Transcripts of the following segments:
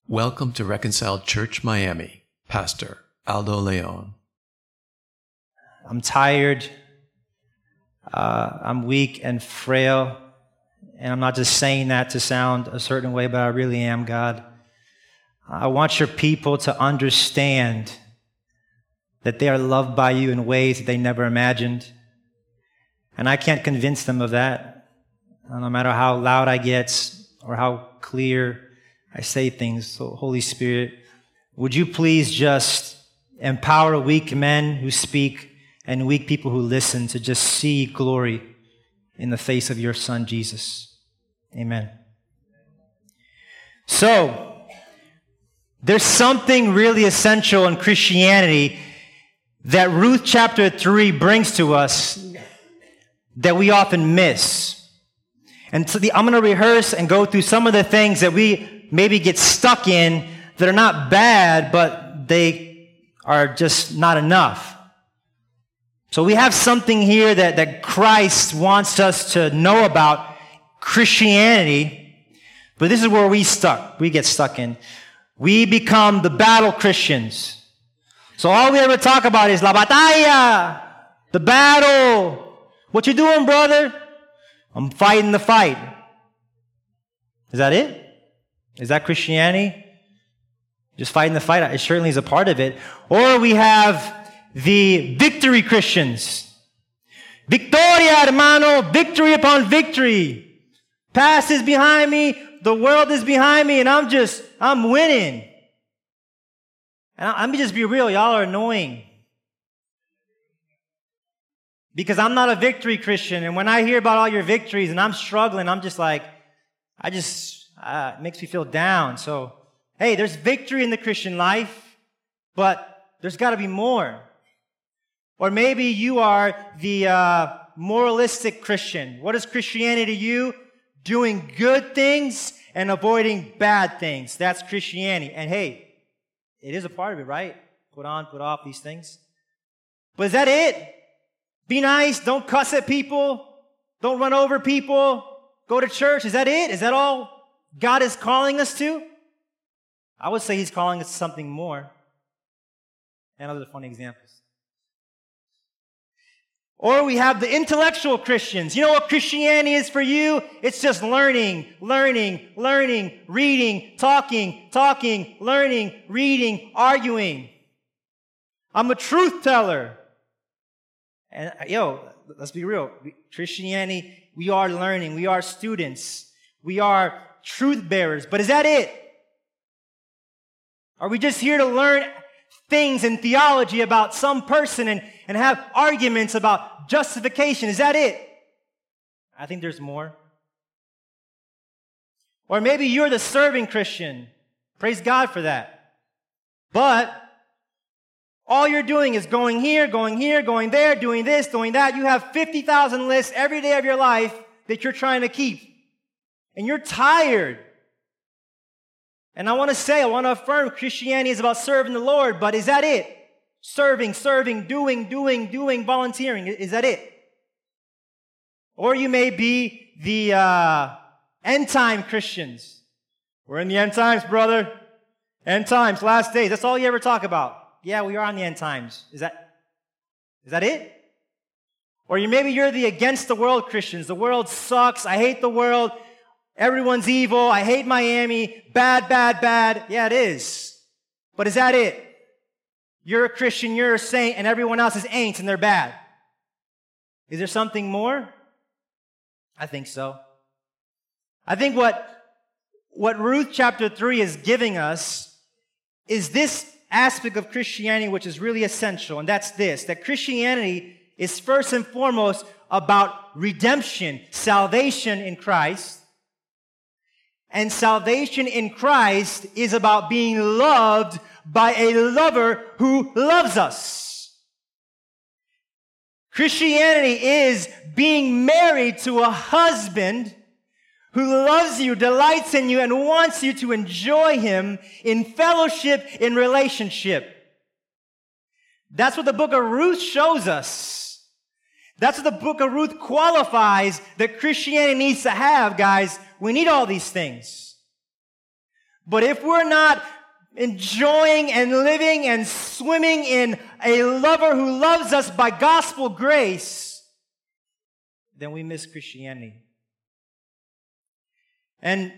Welcome to Reconciled Church Miami, Pastor Aldo Leon. I'm tired, I'm weak and frail, and I'm not just saying that to sound a certain way, but I really am, God. I want your people to understand that they are loved by you in ways that they never imagined, and I can't convince them of that, no matter how loud I get or how clear I say things. So, Holy Spirit, would you please just empower weak men who speak and weak people who listen to just see glory in the face of your Son, Jesus. Amen. So, there's something really essential in Christianity that Ruth chapter 3 brings to us that we often miss. And so I'm going to rehearse and go through some of the things that we maybe get stuck in that are not bad, but they are just not enough. So we have something here that Christ wants us to know about Christianity, but this is where we get stuck in. We become the battle Christians. So all we ever talk about is la batalla, the battle. What you doing, brother? I'm fighting the fight. Is that it? Is that Christianity? Just fighting the fight? It certainly is a part of it. Or we have the victory Christians. Victoria, hermano, victory upon victory. Past is behind me, the world is behind me, and I'm winning. And let me just be real, y'all are annoying. Because I'm not a victory Christian, and when I hear about all your victories and I'm struggling, I'm just like, it makes me feel down. So, hey, there's victory in the Christian life, but there's got to be more. Or maybe you are the moralistic Christian. What is Christianity to you? Doing good things and avoiding bad things. That's Christianity. And hey, it is a part of it, right? Put on, put off these things. But is that it? Be nice, don't cuss at people, don't run over people, go to church. Is that it? Is that all God is calling us to? I would say He's calling us to something more. And other funny examples. Or we have the intellectual Christians. You know what Christianity is for you? It's just learning, reading, talking, learning, reading, arguing. I'm a truth teller. And let's be real. Christianity, we are learning. We are students. We are truth bearers. But is that it? Are we just here to learn things in theology about some person and have arguments about justification? Is that it? I think there's more. Or maybe you're the serving Christian. Praise God for that. But all you're doing is going here, going there, doing this, doing that. You have 50,000 lists every day of your life that you're trying to keep. And you're tired. And I want to affirm Christianity is about serving the Lord, but is that it? Serving, doing, volunteering. Is that it? Or you may be the end time Christians. We're in the end times, brother. End times, last days. That's all you ever talk about. Yeah, we are on the end times. Is that it? Or maybe you're the against the world Christians. The world sucks. I hate the world. Everyone's evil. I hate Miami. Bad. Yeah, it is. But is that it? You're a Christian, you're a saint, and everyone else is ain'ts and they're bad. Is there something more? I think so. I think what Ruth chapter 3 is giving us is this aspect of Christianity which is really essential, and that's this, that Christianity is first and foremost about redemption, salvation in Christ. And salvation in Christ is about being loved by a lover who loves us. Christianity is being married to a husband who loves you, delights in you, and wants you to enjoy Him in fellowship, in relationship. That's what the book of Ruth shows us. That's what the book of Ruth qualifies that Christianity needs to have, guys. We need all these things. But if we're not enjoying and living and swimming in a lover who loves us by gospel grace, then we miss Christianity. And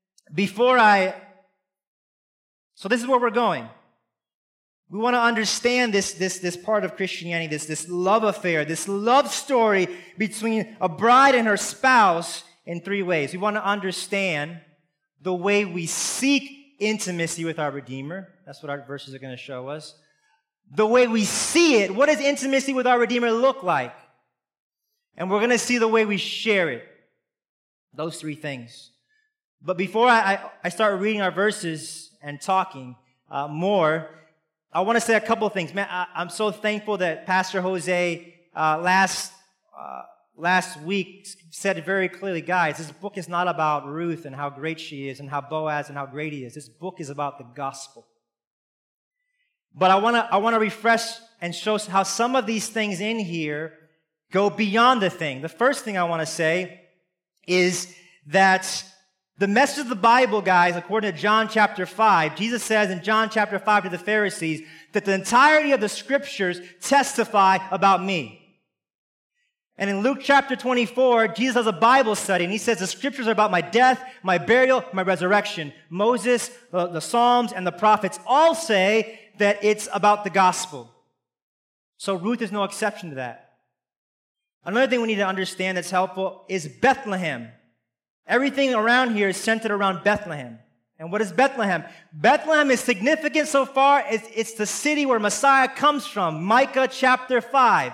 so this is where we're going. We want to understand this part of Christianity, this love affair, this love story between a bride and her spouse in three ways. We want to understand the way we seek intimacy with our Redeemer. That's what our verses are going to show us. The way we see it. What does intimacy with our Redeemer look like? And we're going to see the way we share it. Those three things. But before I start reading our verses and talking more, I want to say a couple of things. Man, I'm so thankful that Pastor Jose last week said it very clearly, guys, this book is not about Ruth and how great she is and how Boaz and how great he is. This book is about the gospel. But I want to refresh and show how some of these things in here go beyond the thing. The first thing I want to say is that the message of the Bible, guys, according to John chapter 5, Jesus says in John chapter 5 to the Pharisees that the entirety of the scriptures testify about me. And in Luke chapter 24, Jesus has a Bible study, and he says the scriptures are about my death, my burial, my resurrection. Moses, the Psalms, and the prophets all say that it's about the gospel. So Ruth is no exception to that. Another thing we need to understand that's helpful is Bethlehem. Everything around here is centered around Bethlehem. And what is Bethlehem? Bethlehem is significant so far as it's the city where Messiah comes from. Micah chapter 5.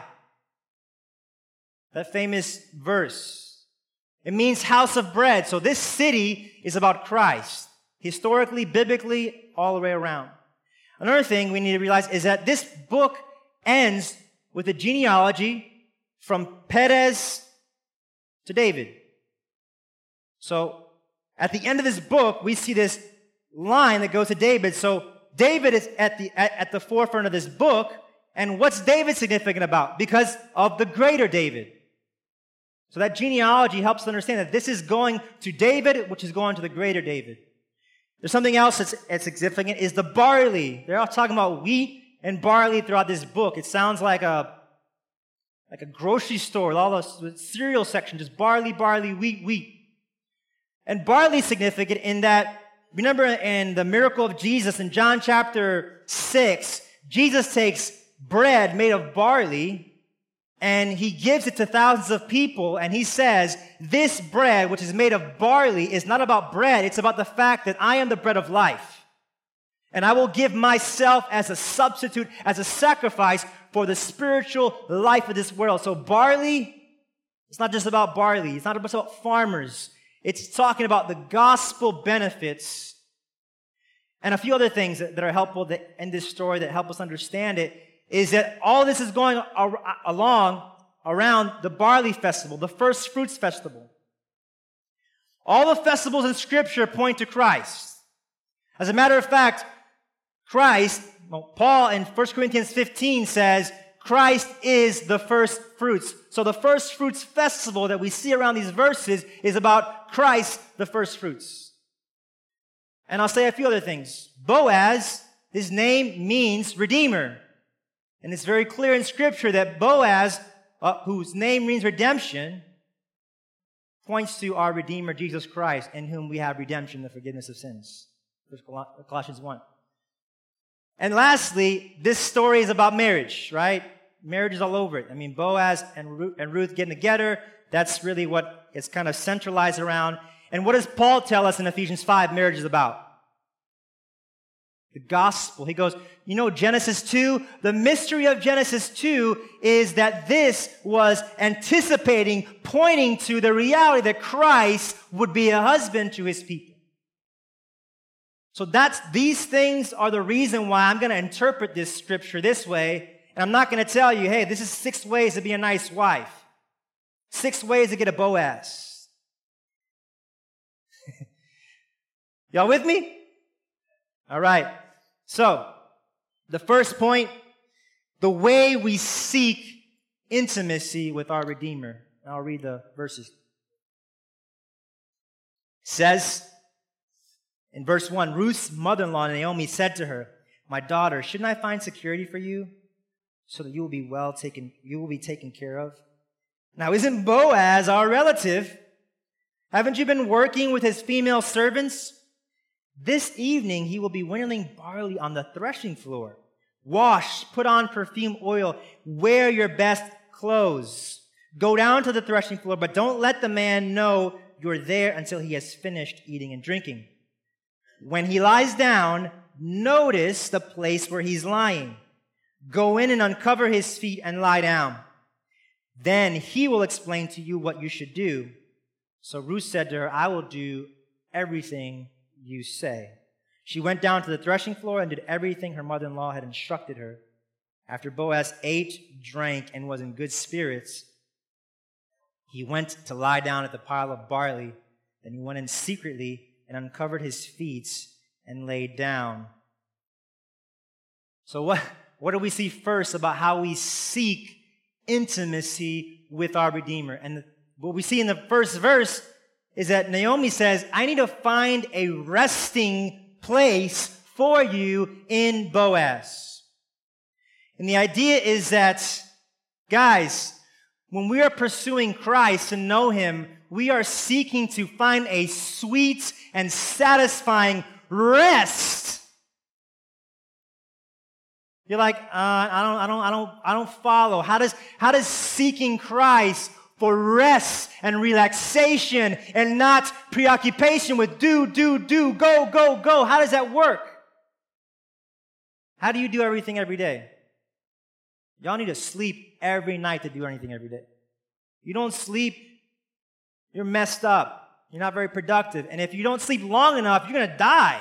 That famous verse. It means house of bread. So this city is about Christ. Historically, biblically, all the way around. Another thing we need to realize is that this book ends with a genealogy from Perez to David. So at the end of this book, we see this line that goes to David. So David is at the forefront of this book. And what's David significant about? Because of the greater David. So that genealogy helps us understand that this is going to David, which is going to the greater David. There's something else that's significant, is the barley. They're all talking about wheat and barley throughout this book. It sounds like a grocery store with all the cereal section, just barley, wheat. And barley is significant in that, remember in the miracle of Jesus in John chapter 6, Jesus takes bread made of barley and he gives it to thousands of people, and he says, this bread, which is made of barley, is not about bread, it's about the fact that I am the bread of life. And I will give myself as a substitute, as a sacrifice for the spiritual life of this world. So barley, it's not just about barley. It's not just about farmers. It's talking about the gospel benefits. And a few other things that are helpful in this story that help us understand it is that all this is going around the barley festival, the first fruits festival. All the festivals in Scripture point to Christ. As a matter of fact, Paul in 1 Corinthians 15 says, Christ is the first fruits. So the first fruits festival that we see around these verses is about Christ, the first fruits. And I'll say a few other things. Boaz, his name means redeemer. And it's very clear in Scripture that Boaz, whose name means redemption, points to our Redeemer, Jesus Christ, in whom we have redemption, the forgiveness of sins. Colossians 1. And lastly, this story is about marriage, right? Marriage is all over it. I mean, Boaz and Ruth getting together, that's really what it's kind of centralized around. And what does Paul tell us in Ephesians 5 marriage is about? The gospel. He goes, Genesis 2, the mystery of Genesis 2 is that this was anticipating, pointing to the reality that Christ would be a husband to his people. So these things are the reason why I'm going to interpret this scripture this way. And I'm not going to tell you, hey, this is 6 ways to be a nice wife. 6 ways to get a Boaz. Y'all with me? All right. So, the first point, the way we seek intimacy with our Redeemer. And I'll read the verses. It says In verse 1, Ruth's mother-in-law, Naomi, said to her, "My daughter, shouldn't I find security for you so that you will be taken care of? Now, isn't Boaz our relative? Haven't you been working with his female servants? This evening he will be winnowing barley on the threshing floor. Wash, put on perfume oil, wear your best clothes. Go down to the threshing floor, but don't let the man know you're there until he has finished eating and drinking. When he lies down, notice the place where he's lying. Go in and uncover his feet and lie down. Then he will explain to you what you should do." So Ruth said to her, "I will do everything you say." She went down to the threshing floor and did everything her mother-in-law had instructed her. After Boaz ate, drank, and was in good spirits, he went to lie down at the pile of barley. Then he went in secretly and uncovered his feet and laid down. So what do we see first about how we seek intimacy with our Redeemer? And what we see in the first verse is that Naomi says, "I need to find a resting place for you in Boaz." And the idea is that, guys, when we are pursuing Christ to know Him, we are seeking to find a sweet and satisfying rest. You're like, I don't follow. How does seeking Christ for rest and relaxation and not preoccupation with do, go, how does that work? How do you do everything every day? Y'all need to sleep every night to do anything every day. You don't sleep, you're messed up. You're not very productive. And if you don't sleep long enough, you're going to die.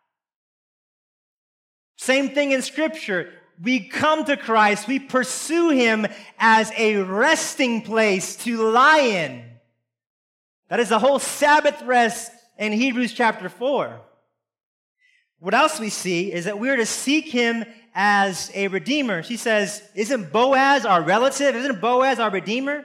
Same thing in Scripture. We come to Christ, we pursue Him as a resting place to lie in. That is the whole Sabbath rest in Hebrews chapter 4. What else we see is that we're to seek Him as a Redeemer. She says, "Isn't Boaz our relative? Isn't Boaz our Redeemer?"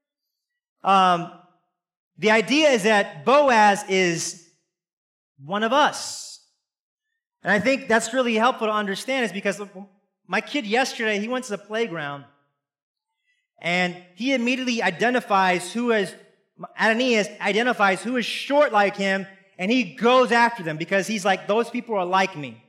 The idea is that Boaz is one of us. And I think that's really helpful to understand, is because my kid yesterday, he went to the playground and he immediately identifies Ananias identifies who is short like him, and he goes after them because he's like, those people are like me.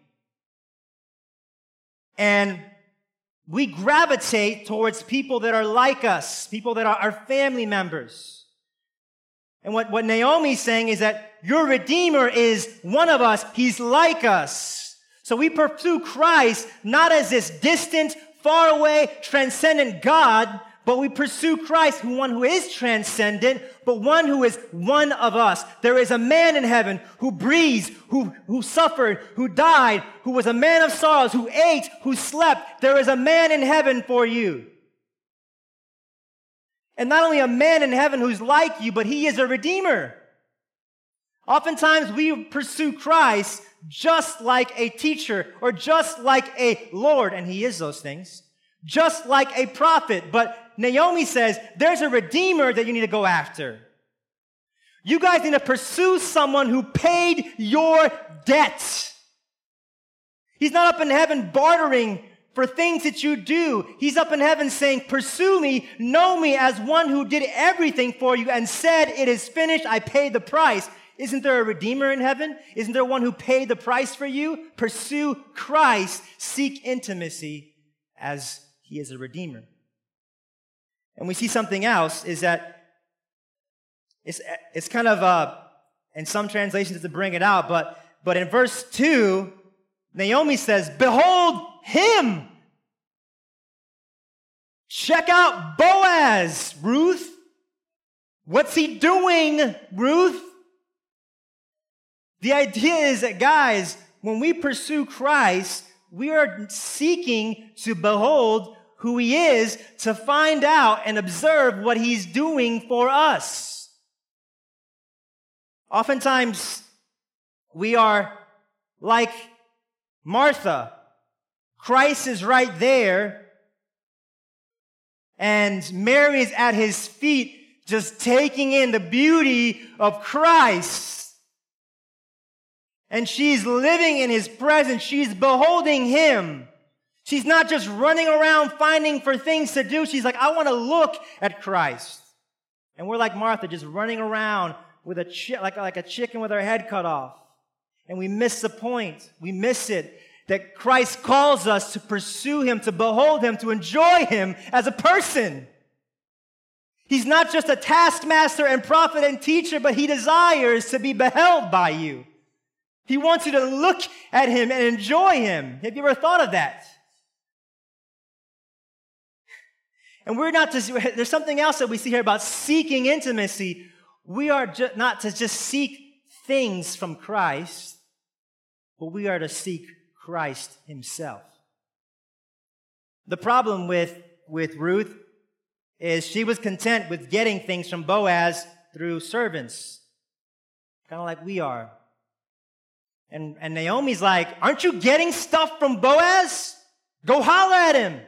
And we gravitate towards people that are like us, people that are our family members. And what Naomi's saying is that your Redeemer is one of us. He's like us. So we pursue Christ not as this distant, far away, transcendent God, but we pursue Christ, one who is transcendent, but one who is one of us. There is a man in heaven who breathes, who suffered, who died, who was a man of sorrows, who ate, who slept. There is a man in heaven for you. And not only a man in heaven who's like you, but He is a Redeemer. Oftentimes we pursue Christ just like a teacher or just like a Lord, and He is those things, just like a prophet. But Naomi says there's a Redeemer that you need to go after. You guys need to pursue someone who paid your debt. He's not up in heaven bartering for things that you do. He's up in heaven saying, pursue me, know me as one who did everything for you and said, it is finished, I paid the price. Isn't there a Redeemer in heaven? Isn't there one who paid the price for you? Pursue Christ. Seek intimacy as He is a Redeemer. And we see something else, is that it's kind of, in some translations to bring it out, but in verse 2, Naomi says, behold him. Check out Boaz, Ruth. What's he doing, Ruth? The idea is that, guys, when we pursue Christ, we are seeking to behold who He is, to find out and observe what He's doing for us. Oftentimes, we are like Martha. Christ is right there, and Mary is at His feet, just taking in the beauty of Christ. And she's living in his presence. She's beholding him. She's not just running around finding for things to do. She's like, I want to look at Christ. And we're like Martha, just running around with like a chicken with our head cut off. And we miss the point. We miss it. That Christ calls us to pursue him, to behold him, to enjoy him as a person. He's not just a taskmaster and prophet and teacher, but he desires to be beheld by you. He wants you to look at him and enjoy him. Have you ever thought of that? And we're not just, there's something else that we see here about seeking intimacy. We are not to just seek things from Christ, but we are to seek Christ himself. The problem with Ruth is she was content with getting things from Boaz through servants, kind of like we are. And Naomi's like, aren't you getting stuff from Boaz? Go holler at him.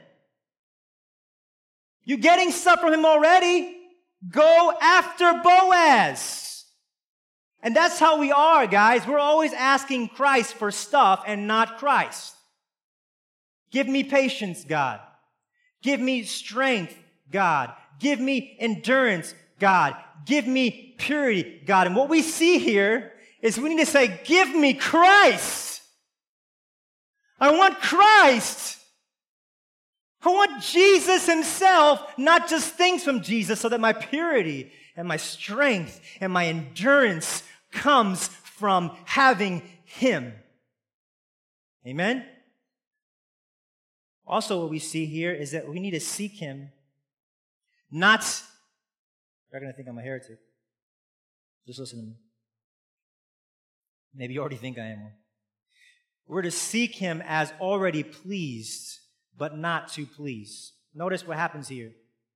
You getting stuff from him already? Go after Boaz. And that's how we are, guys. We're always asking Christ for stuff and not Christ. Give me patience, God. Give me strength, God. Give me endurance, God. Give me purity, God. And what we see here is we need to say, give me Christ. I want Christ. I want Jesus himself, not just things from Jesus, so that my purity and my strength and my endurance comes from having him. Amen? Also, what we see here is that we need to seek him, not, they're going to think I'm a heretic. Just listen to me. Maybe you already think I am one. We're to seek him as already pleased, but not to please. Notice what happens here.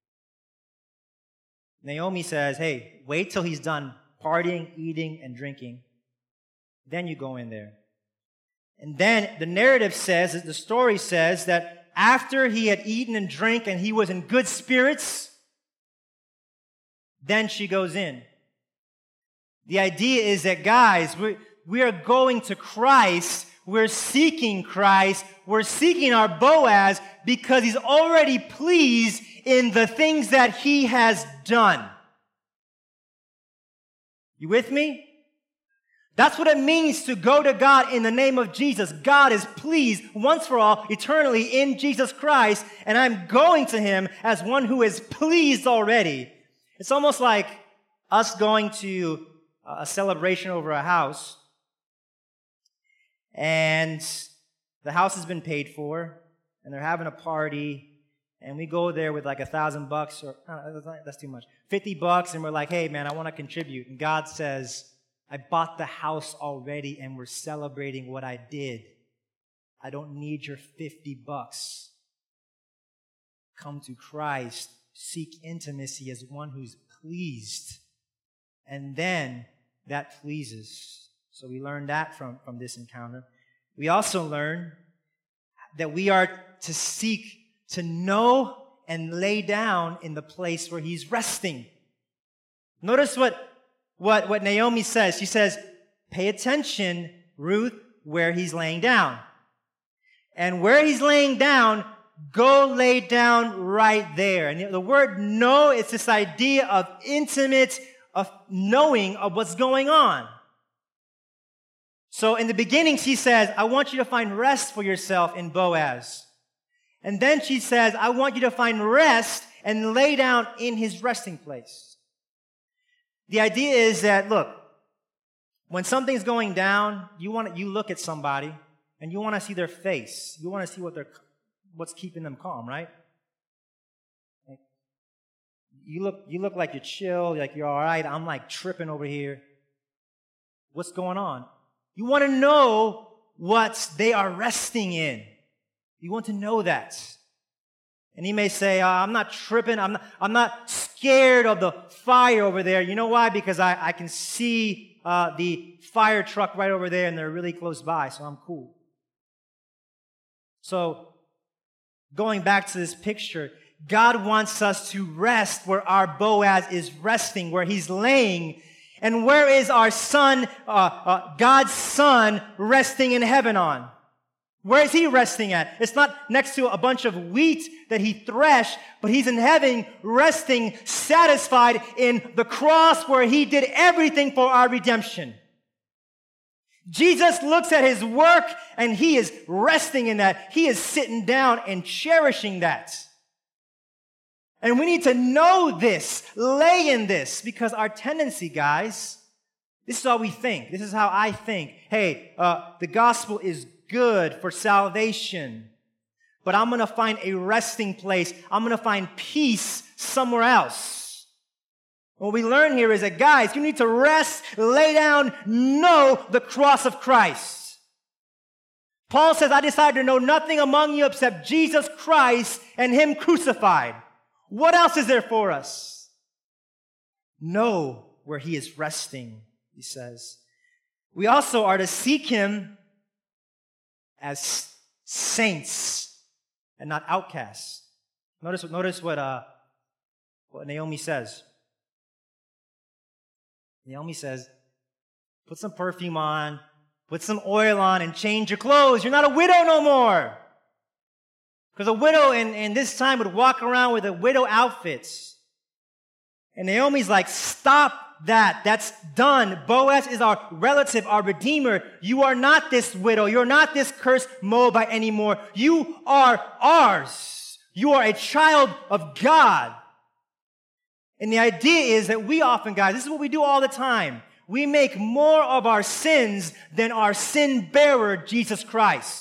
Naomi says, hey, wait till he's done partying, eating, and drinking. Then you go in there. And then the narrative says, the story says that after he had eaten and drank and he was in good spirits, then she goes in. The idea is that, guys, we are going to Christ. We're seeking Christ. We're seeking our Boaz because he's already pleased in the things that he has done. You with me? That's what it means to go to God in the name of Jesus. God is pleased once for all, eternally in Jesus Christ, and I'm going to him as one who is pleased already. It's almost like us going to a celebration over a house, and the house has been paid for, and they're having a party, and we go there with like $1,000 or that's too much, $50, and we're like, hey man, I want to contribute. And God says, I bought the house already, and we're celebrating what I did. I don't need your $50. Come to Christ, seek intimacy as one who's pleased, and then that pleases. So we learn that from this encounter. We also learn that we are to seek to know and lay down in the place where he's resting. Notice what Naomi says. She says, pay attention, Ruth, where he's laying down. And where he's laying down, go lay down right there. And the word know is this idea of intimate, of knowing of what's going on. So in the beginning, she says, I want you to find rest for yourself in Boaz. And then she says, I want you to find rest and lay down in his resting place. The idea is that, look, when something's going down, you look at somebody and you want to see their face. You want to see what's keeping them calm, right? Like, you look like you're chill, like you're all right. I'm like tripping over here. What's going on? You want to know what they are resting in. You want to know that. And he may say, I'm not tripping. I'm not scared of the fire over there. You know why? Because I can see the fire truck right over there, and they're really close by, so I'm cool. So, going back to this picture, God wants us to rest where our Boaz is resting, where he's laying. And where is our son, God's son, resting in heaven on? Where is he resting at? It's not next to a bunch of wheat that he threshed, but he's in heaven resting, satisfied in the cross where he did everything for our redemption. Jesus looks at his work and he is resting in that. He is sitting down and cherishing that. And we need to know this, lay in this, because our tendency, guys, this is how we think. This is how I think. Hey, the gospel is good for salvation, but I'm going to find a resting place. I'm going to find peace somewhere else. What we learn here is that, guys, you need to rest, lay down, know the cross of Christ. Paul says, I decided to know nothing among you except Jesus Christ and him crucified. What else is there for us? Know where he is resting, he says. We also are to seek him as saints and not outcasts. Notice what Naomi says. Naomi says, put some perfume on, put some oil on, and change your clothes. You're not a widow no more. Because a widow in this time would walk around with a widow outfits. And Naomi's like, stop that. That's done. Boaz is our relative, our redeemer. You are not this widow. You're not this cursed Moabite anymore. You are ours. You are a child of God. And the idea is that we often, guys, this is what we do all the time. We make more of our sins than our sin bearer, Jesus Christ.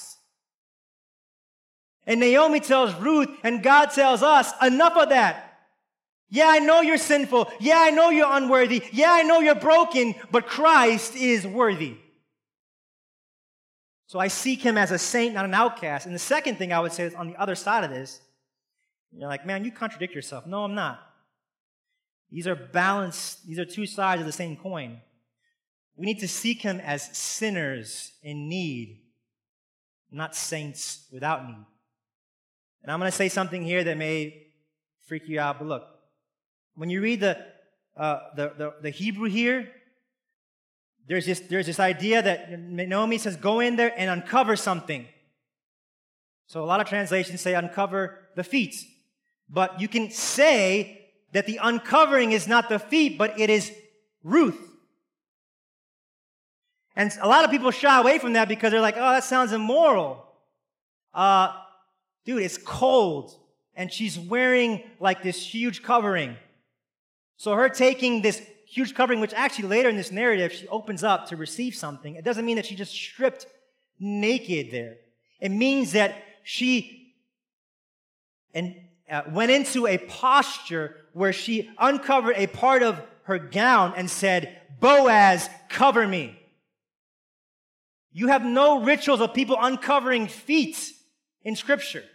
And Naomi tells Ruth, and God tells us, enough of that. Yeah, I know you're sinful. Yeah, I know you're unworthy. Yeah, I know you're broken, but Christ is worthy. So I seek him as a saint, not an outcast. And the second thing I would say is on the other side of this, you're like, man, you contradict yourself. No, I'm not. These are balanced. These are two sides of the same coin. We need to seek him as sinners in need, not saints without need. And I'm going to say something here that may freak you out, but look, when you read the Hebrew here, there's this idea that Naomi says, go in there and uncover something. So a lot of translations say uncover the feet. But you can say that the uncovering is not the feet, but it is Ruth. And a lot of people shy away from that because they're like, oh, that sounds immoral. Dude, it's cold, and she's wearing like this huge covering. So her taking this huge covering, which actually later in this narrative, she opens up to receive something. It doesn't mean that she just stripped naked there. It means that she went into a posture where she uncovered a part of her gown and said, Boaz, cover me. You have no rituals of people uncovering feet in Scripture.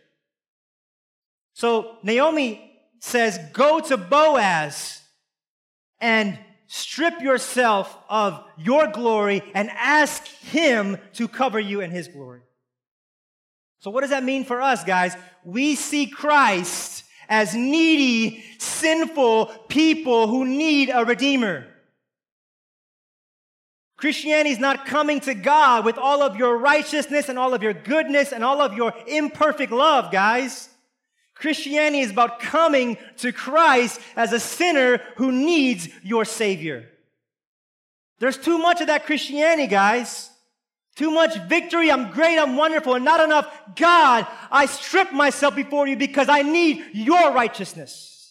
So Naomi says, go to Boaz and strip yourself of your glory and ask him to cover you in his glory. So what does that mean for us, guys? We see Christ as needy, sinful people who need a redeemer. Christianity is not coming to God with all of your righteousness and all of your goodness and all of your imperfect love, guys. Christianity is about coming to Christ as a sinner who needs your Savior. There's too much of that Christianity, guys. Too much victory, I'm great, I'm wonderful, and not enough, God, I strip myself before you because I need your righteousness.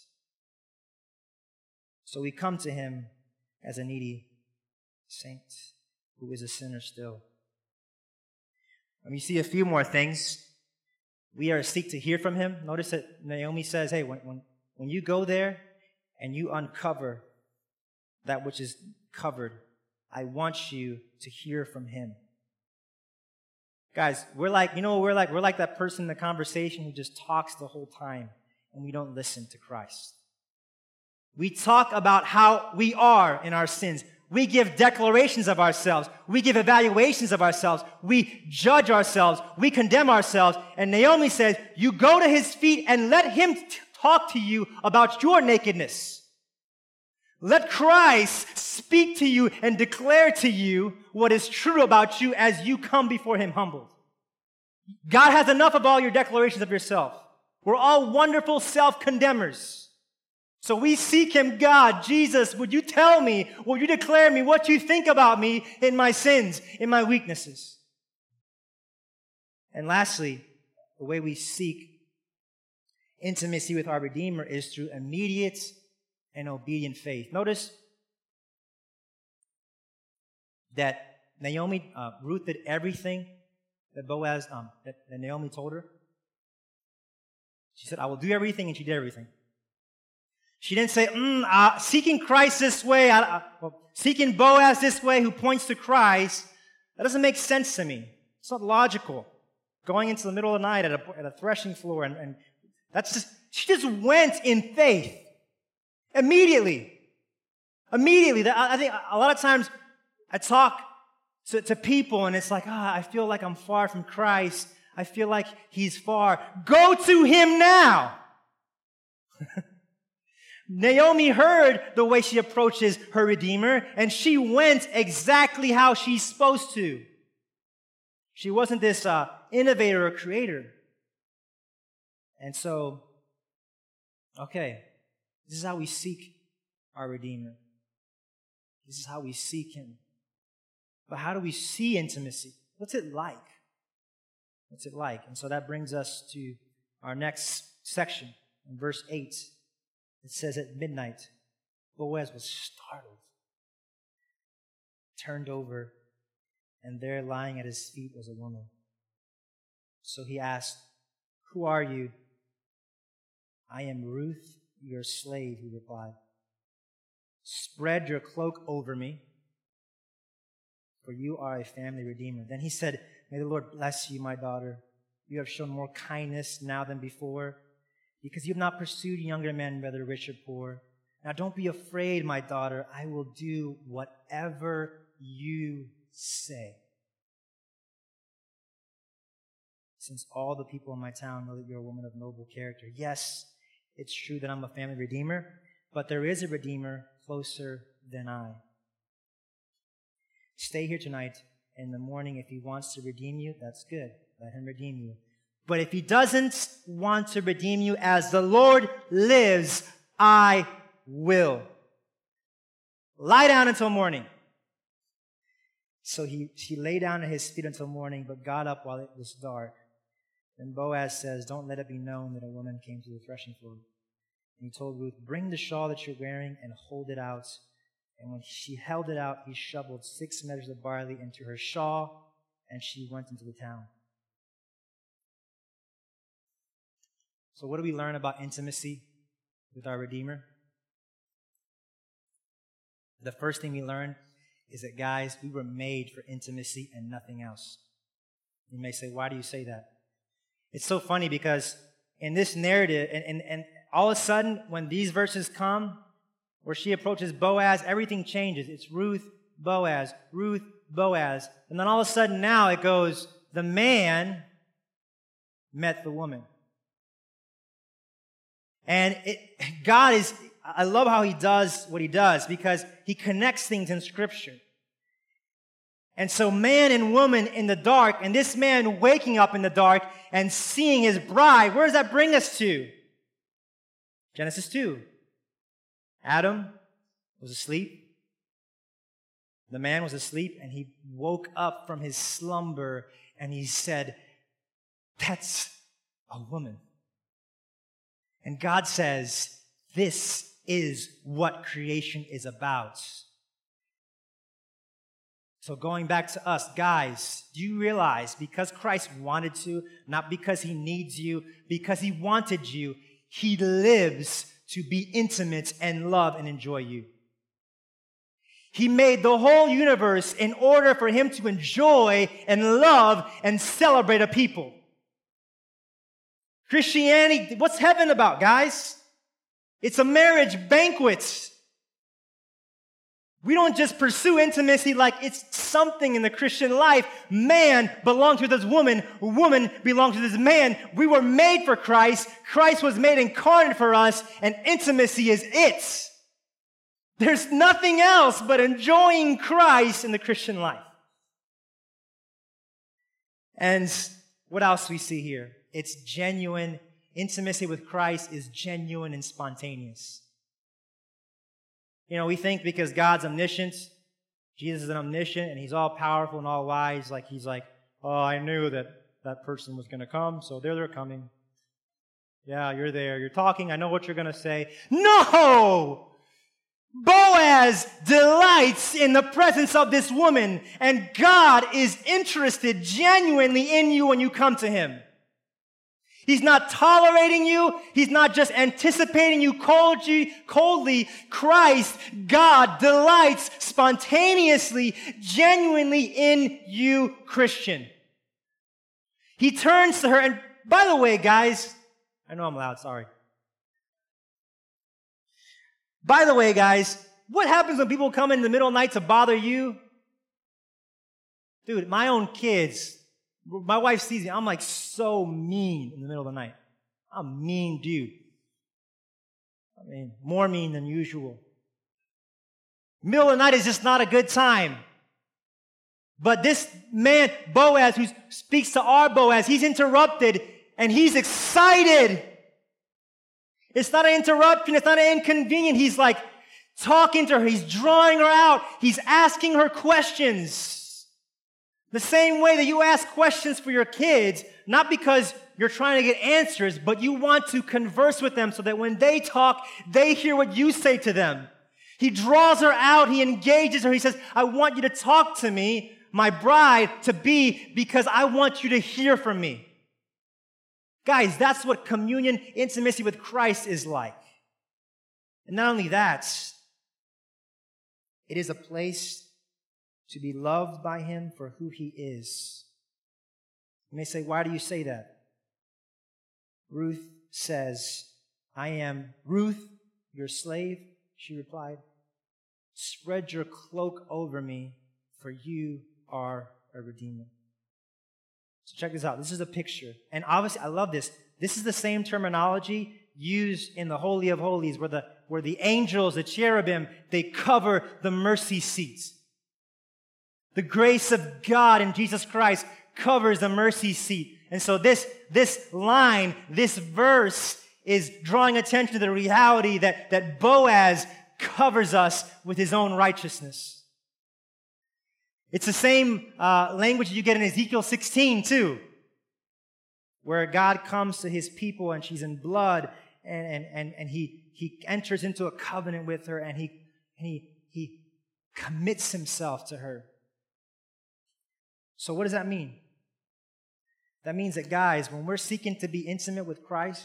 So we come to him as a needy saint who is a sinner still. Let me see a few more things. We are to seek to hear from him. Notice that Naomi says, hey, when you go there and you uncover that which is covered, I want you to hear from him. Guys, we're like that person in the conversation who just talks the whole time and we don't listen to Christ. We talk about how we are in our sins. We give declarations of ourselves. We give evaluations of ourselves. We judge ourselves. We condemn ourselves. And Naomi says, you go to his feet and let him talk to you about your nakedness. Let Christ speak to you and declare to you what is true about you as you come before him humbled. God has enough of all your declarations of yourself. We're all wonderful self-condemners. So we seek him. God, Jesus, would you tell me, would you declare me what you think about me in my sins, in my weaknesses? And lastly, the way we seek intimacy with our Redeemer is through immediate and obedient faith. Notice that Ruth did everything that that Naomi told her. She said, I will do everything, and she did everything. She didn't say, seeking Christ this way, seeking Boaz this way who points to Christ, that doesn't make sense to me. It's not logical. Going into the middle of the night at a threshing floor, and she just went in faith. Immediately. I think a lot of times I talk to people and it's like, I feel like I'm far from Christ. I feel like he's far. Go to him now. Naomi heard the way she approaches her Redeemer, and she went exactly how she's supposed to. She wasn't this innovator or creator. And so, okay, this is how we seek our Redeemer. This is how we seek him. But how do we see intimacy? What's it like? What's it like? And so that brings us to our next section in verse 8. It says, at midnight, Boaz was startled, turned over, and there lying at his feet was a woman. So he asked, who are you? I am Ruth, your slave, he replied. Spread your cloak over me, for you are a family redeemer. Then he said, may the Lord bless you, my daughter. You have shown more kindness now than before, because you have not pursued younger men, whether rich or poor. Now don't be afraid, my daughter. I will do whatever you say. Since all the people in my town know that you're a woman of noble character. Yes, it's true that I'm a family redeemer, but there is a redeemer closer than I. Stay here tonight. In the morning, if he wants to redeem you, that's good. Let him redeem you. But if he doesn't want to redeem you, as the Lord lives, I will. Lie down until morning. So she lay down at his feet until morning, but got up while it was dark. Then Boaz says, don't let it be known that a woman came to the threshing floor. And he told Ruth, bring the shawl that you're wearing and hold it out. And when she held it out, he shoveled 6 measures of barley into her shawl, and she went into the town. So what do we learn about intimacy with our Redeemer? The first thing we learn is that, guys, we were made for intimacy and nothing else. You may say, why do you say that? It's so funny because in this narrative, and all of a sudden, when these verses come, where she approaches Boaz, everything changes. It's Ruth, Boaz, and then all of a sudden now it goes, the man met the woman. And I love how he does what he does, because he connects things in Scripture. And so man and woman in the dark, and this man waking up in the dark and seeing his bride, where does that bring us to? Genesis 2. Adam was asleep. The man was asleep, and he woke up from his slumber, and he said, that's a woman. And God says, this is what creation is about. So going back to us, guys, do you realize because Christ wanted to, not because he needs you, because he wanted you, he lives to be intimate and love and enjoy you. He made the whole universe in order for him to enjoy and love and celebrate a people. Christianity, what's heaven about, guys? It's a marriage banquet. We don't just pursue intimacy like it's something in the Christian life. Man belongs to this woman. Woman belongs to this man. We were made for Christ. Christ was made incarnate for us, and intimacy is it. There's nothing else but enjoying Christ in the Christian life. And what else we see here? It's genuine. Intimacy with Christ is genuine and spontaneous. You know, we think because God's omniscient, Jesus is an omniscient, and he's all powerful and all wise, he's like, oh, I knew that person was going to come, so they're coming. Yeah, you're there. You're talking. I know what you're going to say. No! Boaz delights in the presence of this woman, and God is interested genuinely in you when you come to him. He's not tolerating you. He's not just anticipating you coldly. Christ, God, delights spontaneously, genuinely in you, Christian. He turns to her, and by the way, guys, I know I'm loud, sorry. By the way, guys, what happens when people come in the middle of the night to bother you? Dude, my own kids, my wife sees me, I'm like so mean in the middle of the night. I'm a mean dude. I mean, more mean than usual. Middle of the night is just not a good time. But this man, Boaz, who speaks to our Boaz, he's interrupted and he's excited. It's not an interruption. It's not an inconvenience. He's like talking to her. He's drawing her out. He's asking her questions. The same way that you ask questions for your kids, not because you're trying to get answers, but you want to converse with them so that when they talk, they hear what you say to them. He draws her out. He engages her. He says, I want you to talk to me, my bride to be, because I want you to hear from me. Guys, that's what communion, intimacy with Christ is like. And not only that, it is a place to be loved by him for who he is. You may say, why do you say that? Ruth says, I am Ruth, your slave, she replied. Spread your cloak over me, for you are a redeemer. So check this out. This is a picture. And obviously, I love this. This is the same terminology used in the Holy of Holies where the angels, the cherubim, they cover the mercy seat. The grace of God in Jesus Christ covers the mercy seat. And so this line, this verse is drawing attention to the reality that Boaz covers us with his own righteousness. It's the same language you get in Ezekiel 16 too, where God comes to his people and she's in blood and he enters into a covenant with her and he commits himself to her. So what does that mean? That means that, guys, when we're seeking to be intimate with Christ,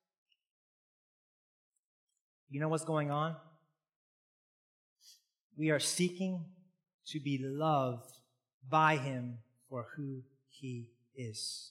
you know what's going on? We are seeking to be loved by him for who he is.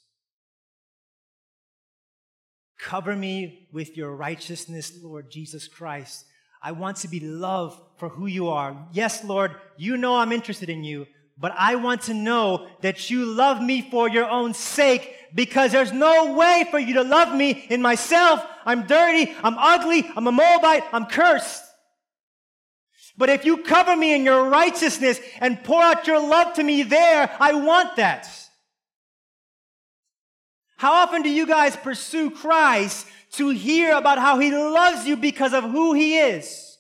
Cover me with your righteousness, Lord Jesus Christ. I want to be loved for who you are. Yes, Lord, you know I'm interested in you, but I want to know that you love me for your own sake, because there's no way for you to love me in myself. I'm dirty, I'm ugly, I'm a Moabite, I'm cursed. But if you cover me in your righteousness and pour out your love to me there, I want that. How often do you guys pursue Christ to hear about how he loves you because of who he is?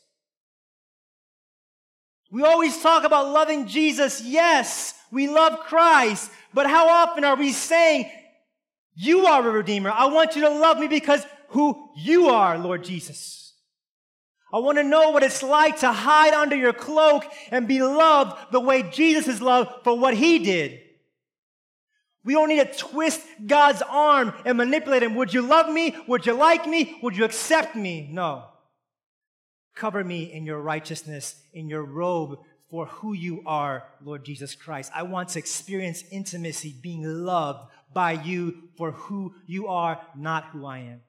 We always talk about loving Jesus. Yes, we love Christ. But how often are we saying, you are a Redeemer. I want you to love me because who you are, Lord Jesus. I want to know what it's like to hide under your cloak and be loved the way Jesus is loved for what he did. We don't need to twist God's arm and manipulate him. Would you love me? Would you like me? Would you accept me? No. Cover me in your righteousness, in your robe for who you are, Lord Jesus Christ. I want to experience intimacy, being loved by you for who you are, not who I am.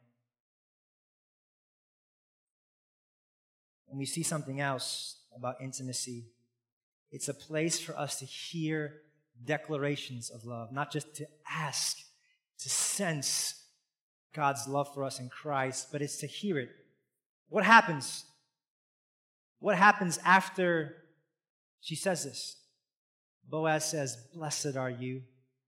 And we see something else about intimacy. It's a place for us to hear declarations of love, not just to ask, to sense God's love for us in Christ, but it's to hear it. What happens? what happens after she says this? Boaz says, "Blessed are you."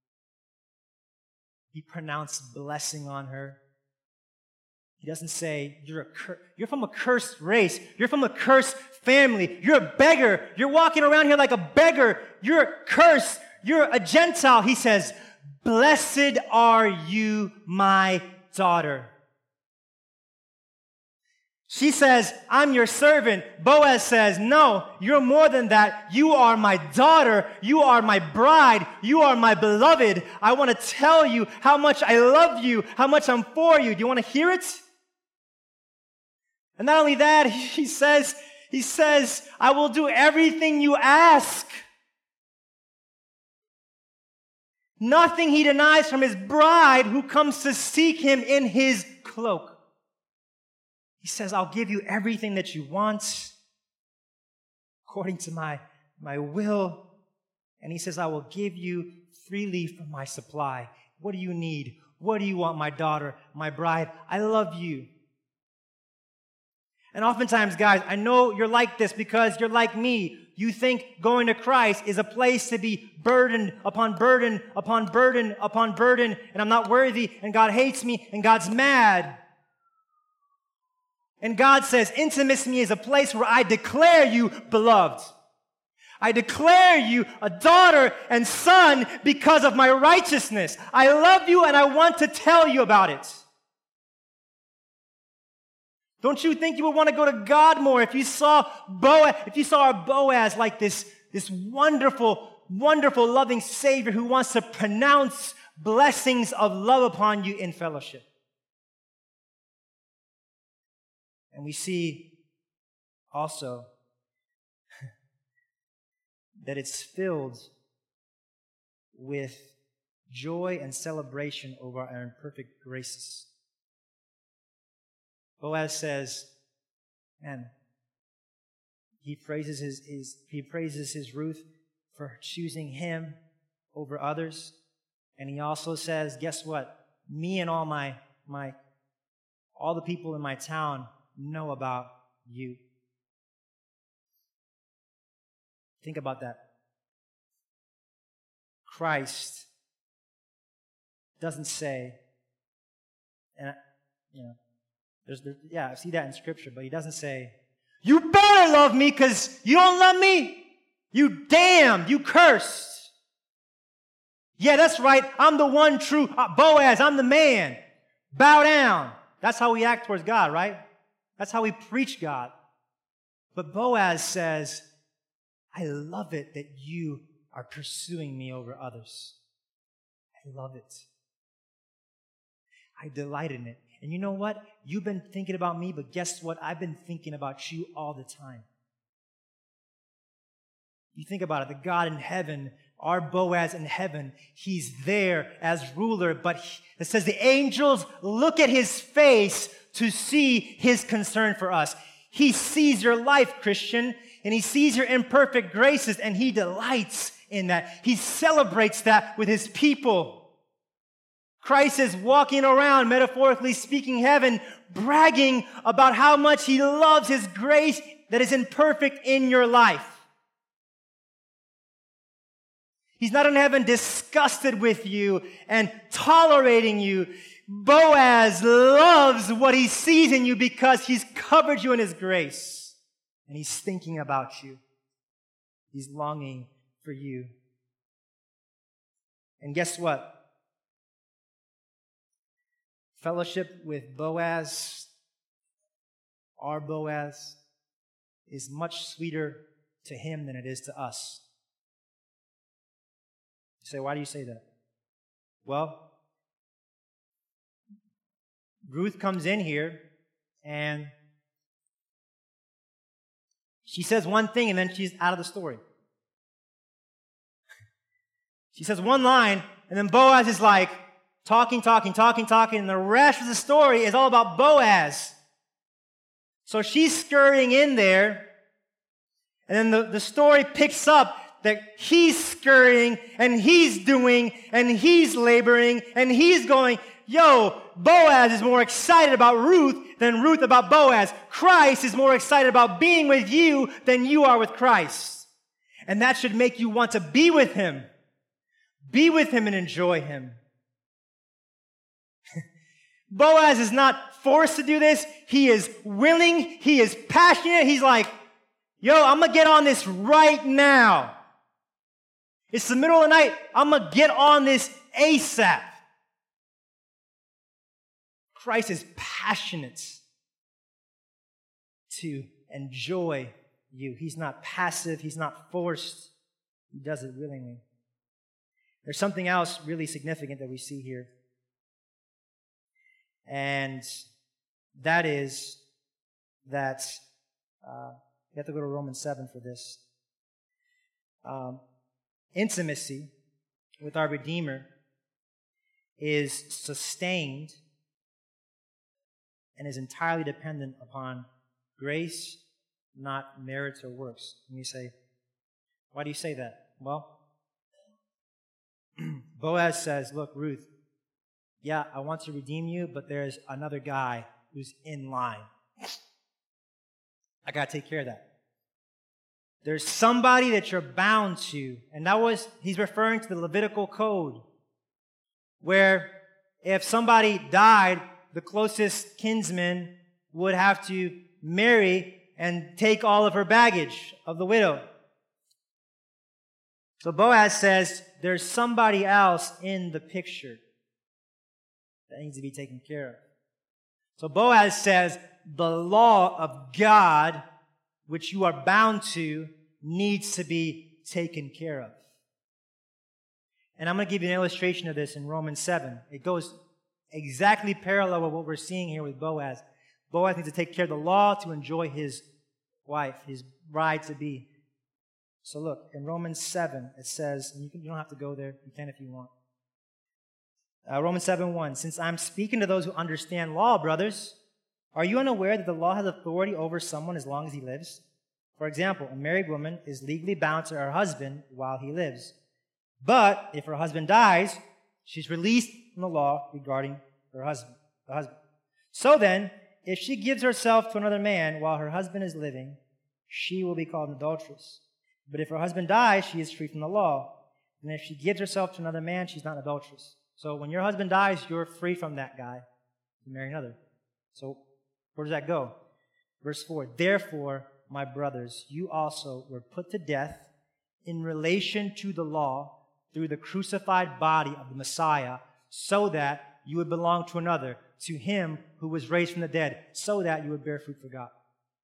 He pronounced blessing on her. He doesn't say, you're from a cursed race. You're from a cursed family. You're a beggar. You're walking around here like a beggar. You're cursed. You're a Gentile. He says, "Blessed are you, my daughter." She says, "I'm your servant." Boaz says, "No, you're more than that. You are my daughter. You are my bride. You are my beloved. I want to tell you how much I love you, how much I'm for you." Do you want to hear it? And not only that, he says, "I will do everything you ask." Nothing he denies from his bride who comes to seek him in his cloak. He says, "I'll give you everything that you want according to my will." And he says, "I will give you freely from my supply." What do you need? What do you want, my daughter, my bride? I love you. And oftentimes, guys, I know you're like this because you're like me. You think going to Christ is a place to be burdened upon burden upon burden upon burden, and I'm not worthy, and God hates me, and God's mad. And God says, intimacy is a place where I declare you beloved. I declare you a daughter and son because of my righteousness. I love you and I want to tell you about it. Don't you think you would want to go to God more if you saw our Boaz like this wonderful, wonderful, loving Savior who wants to pronounce blessings of love upon you in fellowship? And we see also that it's filled with joy and celebration over our imperfect graces. Boaz says, and he praises his Ruth for choosing him over others. And he also says, guess what? Me and all the people in my town know about you. Think about that. Christ doesn't say, and I see that in Scripture, but he doesn't say, "You better love me because you don't love me. You damned, you cursed. Yeah, that's right. I'm the one true Boaz. I'm the man. Bow down." That's how we act towards God, right? That's how we preach God. But Boaz says, "I love it that you are pursuing me over others. I love it. I delight in it. And you know what? You've been thinking about me, but guess what? I've been thinking about you all the time." You think about it, the God in heaven, our Boaz in heaven, he's there as ruler, but it says the angels look at his face to see his concern for us. He sees your life, Christian, and he sees your imperfect graces, and he delights in that. He celebrates that with his people. Christ is walking around, metaphorically speaking, heaven, bragging about how much he loves his grace that is imperfect in your life. He's not in heaven disgusted with you and tolerating you. Boaz loves what he sees in you because he's covered you in his grace. And he's thinking about you. He's longing for you. And guess what? Fellowship with Boaz, our Boaz, is much sweeter to him than it is to us. You say, why do you say that? Well, Ruth comes in here and she says one thing and then she's out of the story. She says one line and then Boaz is like talking, and the rest of the story is all about Boaz. So she's scurrying in there and then the story picks up that he's scurrying and he's doing and he's laboring and he's going, yo, Boaz is more excited about Ruth than Ruth about Boaz. Christ is more excited about being with you than you are with Christ. And that should make you want to be with him. Be with him and enjoy him. Boaz is not forced to do this. He is willing. He is passionate. He's like, yo, I'm going to get on this right now. It's the middle of the night. I'm going to get on this ASAP. Christ is passionate to enjoy you. He's not passive. He's not forced. He does it willingly. There's something else really significant that we see here. And that is that, you have to go to Romans 7 for this. Intimacy with our Redeemer is sustained and is entirely dependent upon grace, not merits or works. And you say, why do you say that? Well, Boaz says, look, Ruth, yeah, I want to redeem you, but there's another guy who's in line. I got to take care of that. There's somebody that you're bound to. And he's referring to the Levitical code, where if somebody died, the closest kinsman would have to marry and take all of her baggage of the widow. So Boaz says, there's somebody else in the picture that needs to be taken care of. So Boaz says, the law of God, which you are bound to, needs to be taken care of. And I'm going to give you an illustration of this in Romans 7. It goes exactly parallel with what we're seeing here with Boaz. Boaz needs to take care of the law to enjoy his wife, his bride-to-be. So look, in Romans 7, it says, and you don't have to go there, you can if you want. Romans 7:1, since I'm speaking to those who understand law, brothers, are you unaware that the law has authority over someone as long as he lives? For example, a married woman is legally bound to her husband while he lives. But if her husband dies, she's released from the law regarding her husband. So then, if she gives herself to another man while her husband is living, she will be called an adulteress. But if her husband dies, she is free from the law. And if she gives herself to another man, she's not an adulteress. So when your husband dies, you're free from that guy to marry another. So where does that go? Verse 4, therefore, my brothers, you also were put to death in relation to the law through the crucified body of the Messiah, so that you would belong to another, to him who was raised from the dead, so that you would bear fruit for God.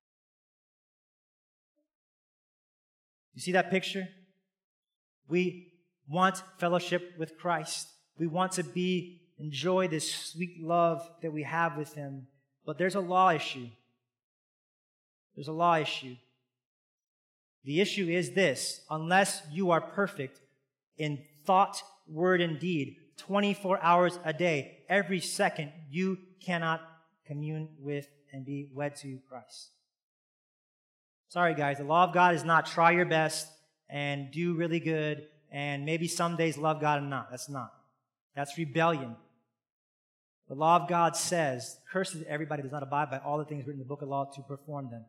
You see that picture? We want fellowship with Christ. We want to enjoy this sweet love that we have with him. But there's a law issue. There's a law issue. The issue is this: unless you are perfect in thought, word, and deed, 24 hours a day, every second, you cannot commune with and be wed to Christ. Sorry, guys, the law of God is not try your best and do really good and maybe some days love God and not. That's not. That's rebellion. The law of God says, cursed is everybody who does not abide by all the things written in the book of law to perform them.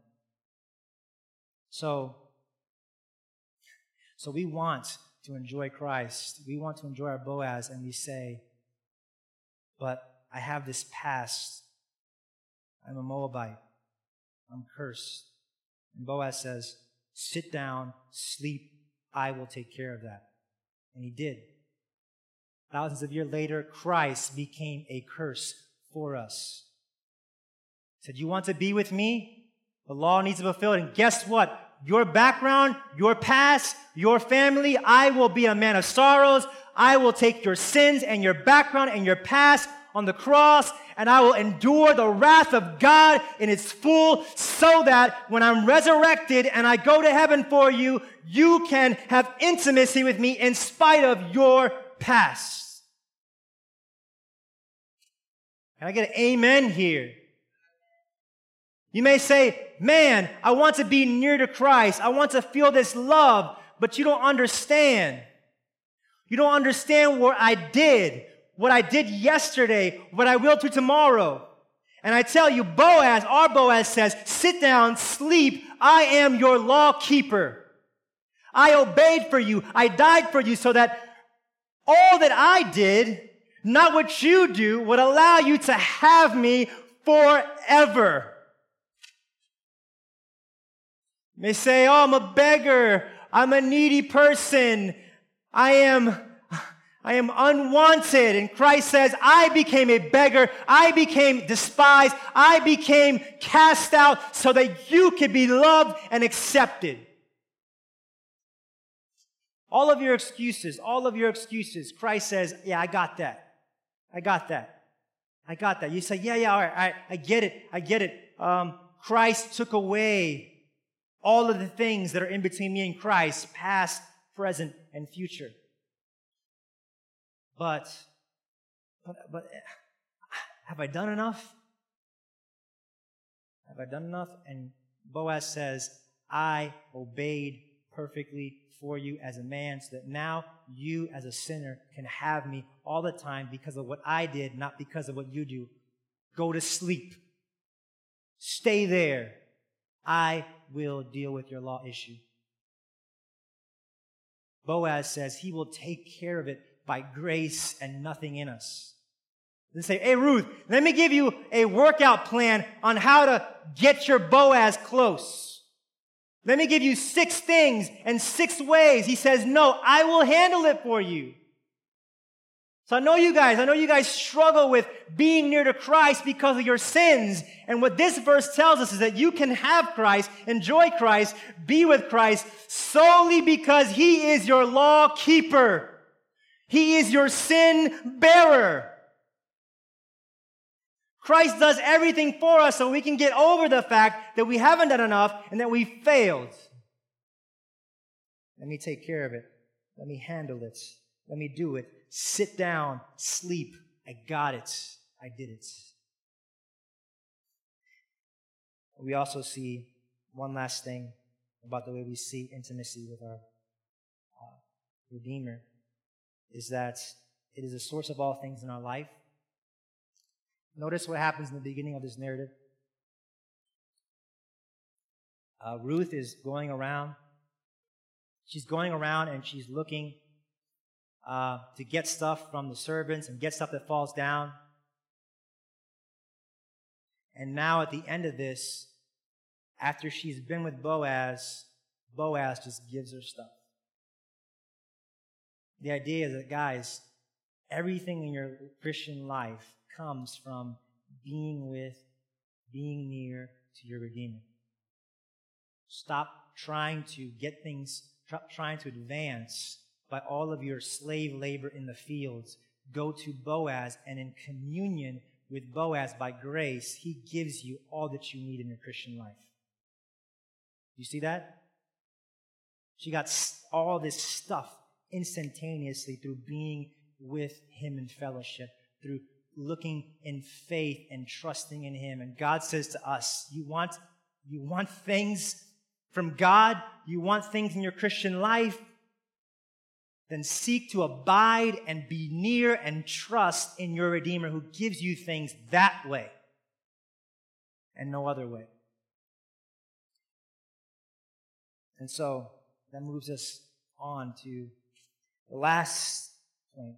So we want to enjoy Christ. We want to enjoy our Boaz, and we say, but I have this past. I'm a Moabite. I'm cursed. And Boaz says, sit down, sleep, I will take care of that. And he did. Thousands of years later, Christ became a curse for us. He said, you want to be with me? The law needs to be fulfilled. And guess what? Your background, your past, your family, I will be a man of sorrows. I will take your sins and your background and your past on the cross, and I will endure the wrath of God in its full, so that when I'm resurrected and I go to heaven for you, you can have intimacy with me in spite of your past. Can I get an amen here? You may say, man, I want to be near to Christ. I want to feel this love. but you don't understand. You don't understand what I did yesterday, what I will do tomorrow. And I tell you, our Boaz says, sit down, sleep. I am your law keeper. I obeyed for you. I died for you so that all that I did, not what you do, would allow you to have me forever. You may say, oh, I'm a beggar. I'm a needy person. I am unwanted. And Christ says, I became a beggar. I became despised. I became cast out so that you could be loved and accepted. All of your excuses, Christ says, yeah, I got that. You say, yeah, all right, I get it. Christ took away all of the things that are in between me and Christ, past, present, and future. But have I done enough? And Boaz says, I obeyed perfectly for you as a man, so that now you as a sinner can have me all the time because of what I did, not because of what you do. Go to sleep. Stay there. I will deal with your law issue. Boaz says he will take care of it by grace and nothing in us. They say, hey, Ruth, let me give you a workout plan on how to get your Boaz close. Let me give you 6 things and 6 ways. He says, no, I will handle it for you. So I know you guys struggle with being near to Christ because of your sins. And what this verse tells us is that you can have Christ, enjoy Christ, be with Christ solely because He is your law keeper. He is your sin bearer. Christ does everything for us so we can get over the fact that we haven't done enough and that we failed. Let me take care of it. Let me handle it. Let me do it. Sit down, sleep. I got it. I did it. We also see one last thing about the way we see intimacy with our Redeemer is that it is a source of all things in our life. Notice what happens in the beginning of this narrative. Ruth is going around. She's going around and she's looking to get stuff from the servants and get stuff that falls down. And now at the end of this, after she's been with Boaz, Boaz just gives her stuff. The idea is that, guys, everything in your Christian life comes from being near to your Redeemer. Stop trying to get things, trying to advance by all of your slave labor in the fields. Go to Boaz, and in communion with Boaz by grace, He gives you all that you need in your Christian life. You see that? She got all this stuff instantaneously through being with Him in fellowship, through looking in faith and trusting in Him. And God says to us, you want things from God? You want things in your Christian life? Then seek to abide and be near and trust in your Redeemer who gives you things that way and no other way. And so that moves us on to the last point.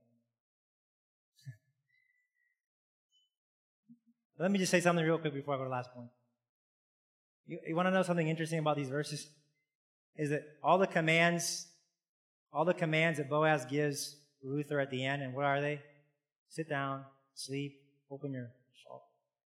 Let me just say something real quick before I go to the last point. You want to know something interesting about these verses? Is that all the commands that Boaz gives Ruth are at the end, and what are they? Sit down, sleep, open your shawl.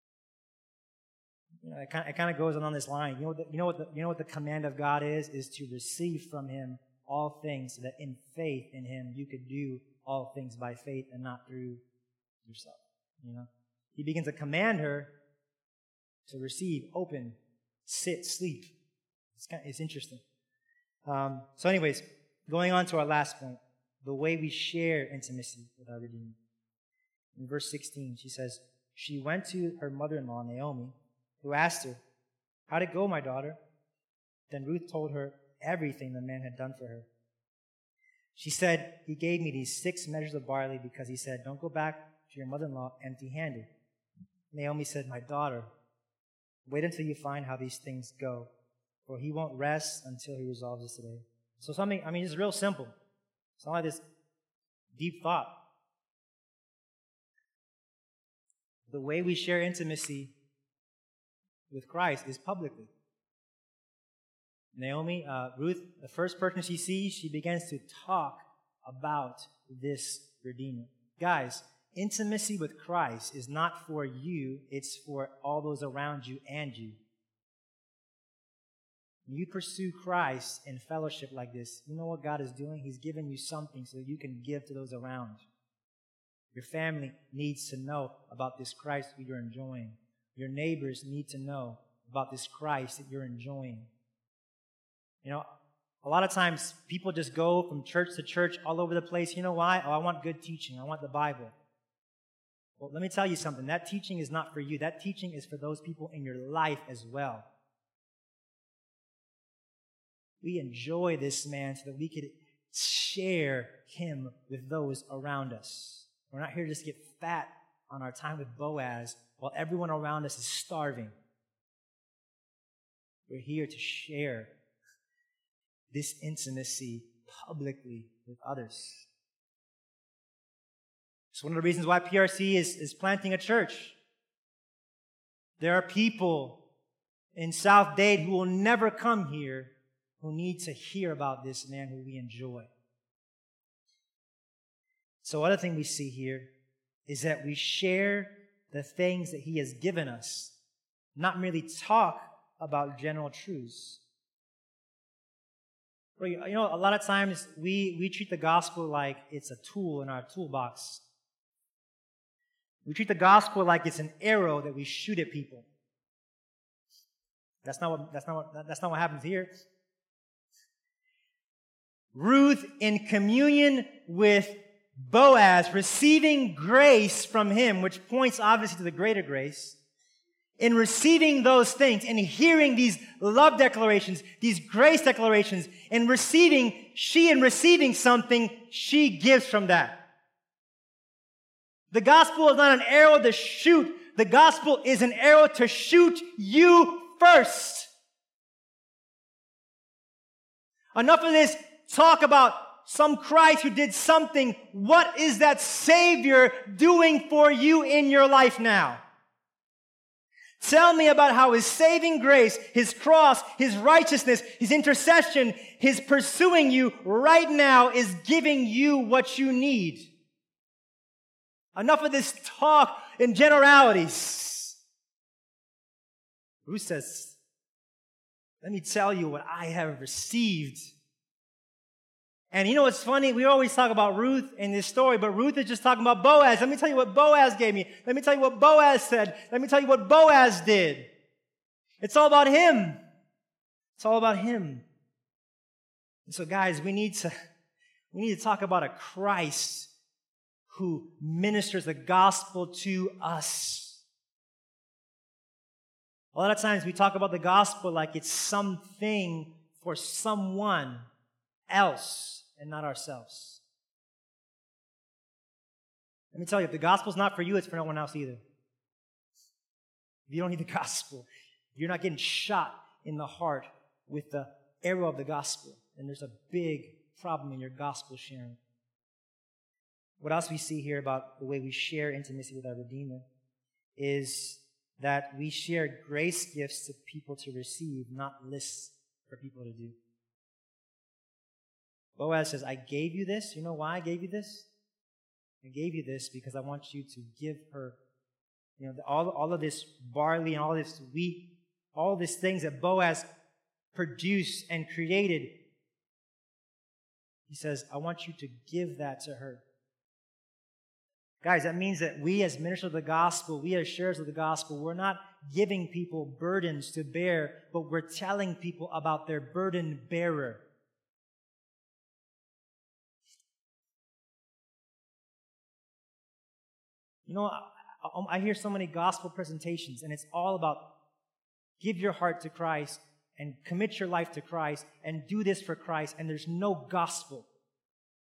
It kind of goes on this line. You know what the command of God is to receive from Him all things, so that in faith in Him you could do all things by faith and not through yourself. He begins to command her to receive, open, sit, sleep. It's interesting. So anyways, going on to our last point, the way we share intimacy with our Redeemer. In verse 16, she says, she went to her mother-in-law, Naomi, who asked her, how'd it go, my daughter? Then Ruth told her everything the man had done for her She said, he gave me these 6 measures of barley because he said, don't go back to your mother-in-law empty-handed. Naomi said, my daughter, wait until you find how these things go, for he won't rest until he resolves this today. So it's real simple. It's not like this deep thought. The way we share intimacy with Christ is publicly. Naomi, Ruth, the first person she sees, she begins to talk about this Redeemer. Guys, intimacy with Christ is not for you, it's for all those around you and you. When you pursue Christ in fellowship like this, you know what God is doing? He's giving you something so you can give to those around. Your family needs to know about this Christ that you're enjoying. Your neighbors need to know about this Christ that you're enjoying. You know, a lot of times people just go from church to church all over the place. You know why? Oh, I want good teaching. I want the Bible. Well, let me tell you something. That teaching is not for you. That teaching is for those people in your life as well. We enjoy this man so that we could share him with those around us. We're not here to just get fat on our time with Boaz while everyone around us is starving. We're here to share this intimacy publicly with others. It's one of the reasons why PRC is planting a church. There are people in South Dade who will never come here who need to hear about this man who we enjoy. So other thing we see here is that we share the things that he has given us, not merely talk about general truths. You know, a lot of times we treat the gospel like it's a tool in our toolbox. We treat the gospel like it's an arrow that we shoot at people. That's not what happens here. Ruth, in communion with Boaz, receiving grace from him, which points obviously to the greater grace, in receiving those things and hearing these love declarations, these grace declarations, in receiving something, she gives from that. The gospel is not an arrow to shoot. The gospel is an arrow to shoot you first. Enough of this talk about some Christ who did something. What is that Savior doing for you in your life now? Tell me about how his saving grace, his cross, his righteousness, his intercession, his pursuing you right now is giving you what you need. Enough of this talk in generalities. Ruth says, let me tell you what I have received. And you know what's funny? We always talk about Ruth in this story, but Ruth is just talking about Boaz. Let me tell you what Boaz gave me. Let me tell you what Boaz said. Let me tell you what Boaz did. It's all about him. It's all about him. And so guys, we need to talk about a Christ who ministers the gospel to us. A lot of times we talk about the gospel like it's something for someone else and not ourselves. Let me tell you, if the gospel's not for you, it's for no one else either. If you don't need the gospel, you're not getting shot in the heart with the arrow of the gospel, then there's a big problem in your gospel sharing. What else we see here about the way we share intimacy with our Redeemer is that we share grace gifts to people to receive, not lists for people to do. Boaz says, I gave you this. You know why I gave you this? I gave you this because I want you to give her, all of this barley and all this wheat, all these things that Boaz produced and created. He says, I want you to give that to her. Guys, that means that we as ministers of the gospel, we as sharers of the gospel, we're not giving people burdens to bear, but we're telling people about their burden bearer. You know, I hear so many gospel presentations, and it's all about give your heart to Christ and commit your life to Christ and do this for Christ, and there's no gospel.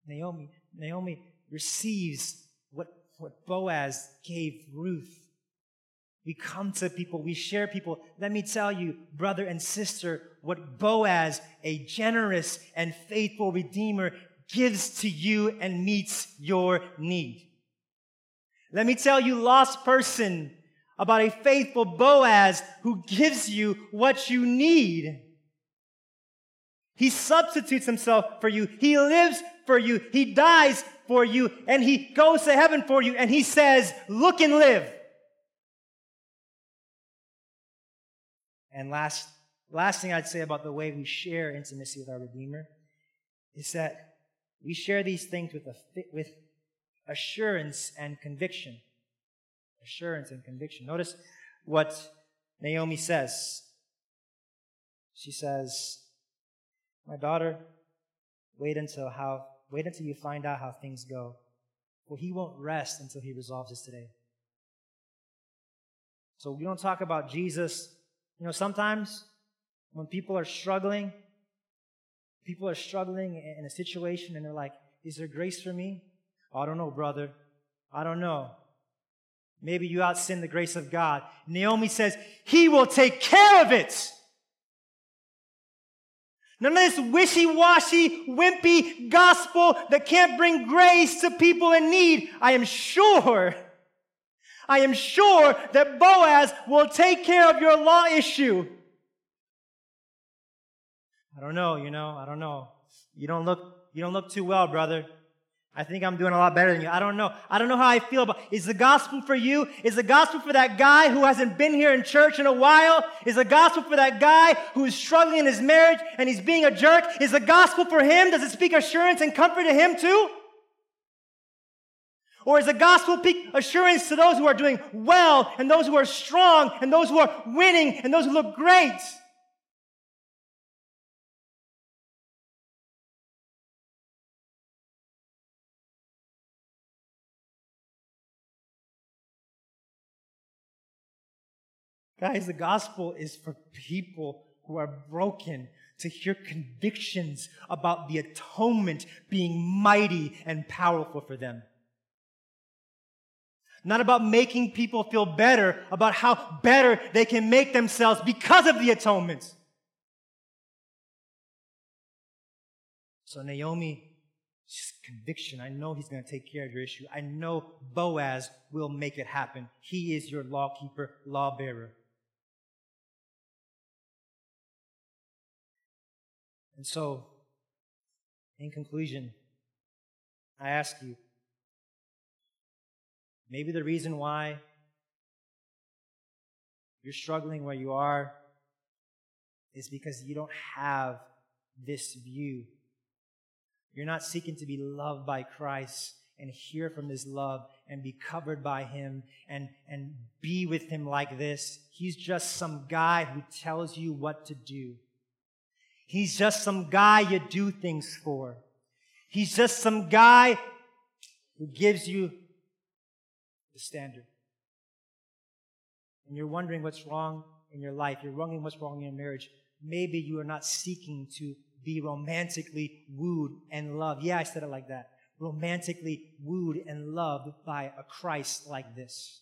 Naomi receives what Boaz gave Ruth. We come to people, we share people. Let me tell you, brother and sister, what Boaz, a generous and faithful Redeemer, gives to you and meets your need. Let me tell you, lost person, about a faithful Boaz who gives you what you need. He substitutes himself for you. He lives for you. He dies for you. And he goes to heaven for you. And he says, look and live. And last thing I'd say about the way we share intimacy with our Redeemer is that we share these things with assurance and conviction. Assurance and conviction. Notice what Naomi says. She says, my daughter, wait until you find out how things go. For he won't rest until he resolves this today. So we don't talk about Jesus. Sometimes when people are struggling in a situation and they're like, is there grace for me? I don't know, brother. I don't know. Maybe you out-sin the grace of God. Naomi says, he will take care of it. None of this wishy-washy, wimpy gospel that can't bring grace to people in need. I am sure that Boaz will take care of your law issue. I don't know, I don't know. You don't look too well, brother. I think I'm doing a lot better than you. I don't know. I don't know how I feel about it. Is the gospel for you? Is the gospel for that guy who hasn't been here in church in a while? Is the gospel for that guy who is struggling in his marriage and he's being a jerk? Is the gospel for him? Does it speak assurance and comfort to him too? Or is the gospel assurance to those who are doing well and those who are strong and those who are winning and those who look great? Guys, the gospel is for people who are broken to hear convictions about the atonement being mighty and powerful for them. Not about making people feel better about how better they can make themselves because of the atonement. So Naomi, just conviction. I know he's going to take care of your issue. I know Boaz will make it happen. He is your lawkeeper, lawbearer. And so, in conclusion, I ask you, maybe the reason why you're struggling where you are is because you don't have this view. You're not seeking to be loved by Christ and hear from His love and be covered by Him and be with Him like this. He's just some guy who tells you what to do. He's just some guy you do things for. He's just some guy who gives you the standard. And you're wondering what's wrong in your life. You're wondering what's wrong in your marriage. Maybe you are not seeking to be romantically wooed and loved. Yeah, I said it like that. Romantically wooed and loved by a Christ like this.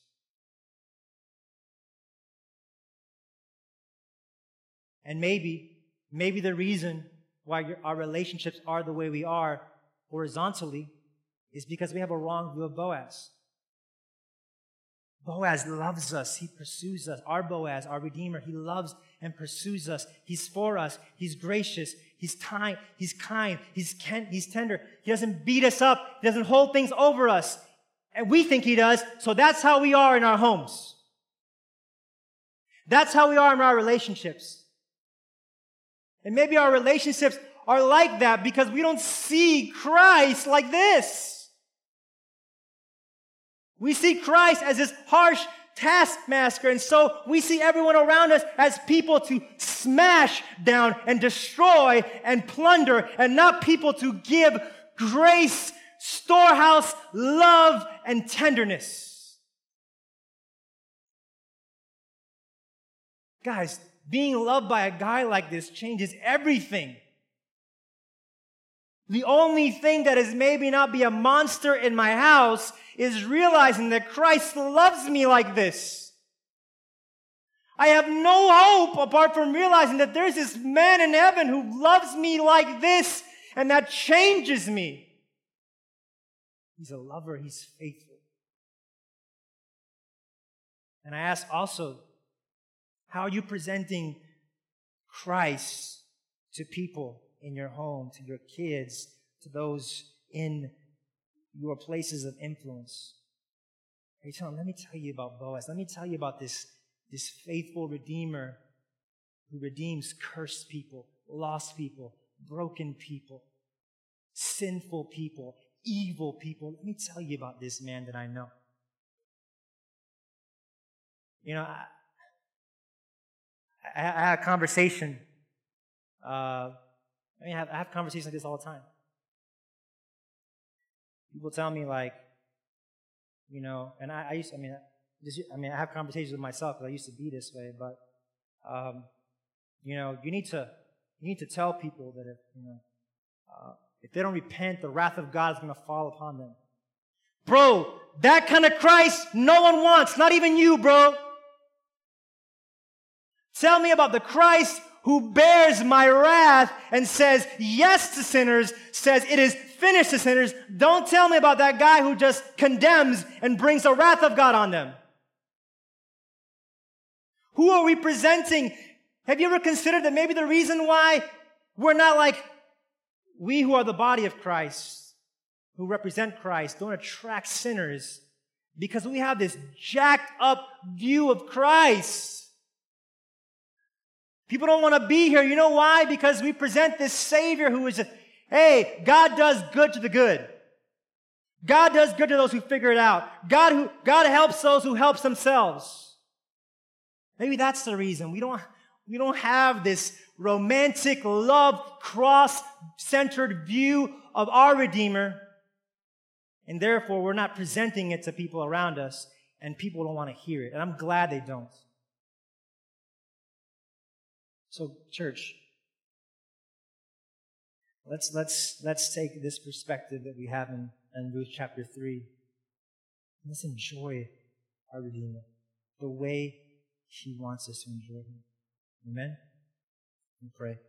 And maybe the reason why our relationships are the way we are horizontally is because we have a wrong view of Boaz. Boaz loves us. He pursues us. Our Boaz, our Redeemer, He loves and pursues us. He's for us. He's gracious. He's kind. He's tender. He doesn't beat us up. He doesn't hold things over us. And we think He does, so that's how we are in our homes. That's how we are in our relationships. And maybe our relationships are like that because we don't see Christ like this. We see Christ as this harsh taskmaster, and so we see everyone around us as people to smash down and destroy and plunder, and not people to give grace, storehouse, love, and tenderness. Guys, being loved by a guy like this changes everything. The only thing that is maybe not be a monster in my house is realizing that Christ loves me like this. I have no hope apart from realizing that there's this man in heaven who loves me like this, and that changes me. He's a lover. He's faithful. And I ask also, how are you presenting Christ to people in your home, to your kids, to those in your places of influence? Are you telling them, let me tell you about Boaz. Let me tell you about this faithful Redeemer who redeems cursed people, lost people, broken people, sinful people, evil people. Let me tell you about this man that I know. You know, I had a conversation. I have conversations like this all the time. People tell me, like, you know, and I have conversations with myself because I used to be this way. But you know, you need to tell people that if they don't repent, the wrath of God is going to fall upon them. Bro, that kind of Christ no one wants, not even you, bro. Tell me about the Christ who bears my wrath and says yes to sinners, says it is finished to sinners. Don't tell me about that guy who just condemns and brings the wrath of God on them. Who are we presenting? Have you ever considered that maybe the reason why we're not like we who are the body of Christ, who represent Christ, don't attract sinners because we have this jacked up view of Christ? People don't want to be here. You know why? Because we present this Savior who is, hey, God does good to the good. God does good to those who figure it out. God helps those who help themselves. Maybe that's the reason. We don't have this romantic, love, cross-centered view of our Redeemer, and therefore we're not presenting it to people around us, and people don't want to hear it. And I'm glad they don't. So, church, let's take this perspective that we have in Ruth chapter 3. Let's enjoy our Redeemer the way He wants us to enjoy Him. Amen? We pray.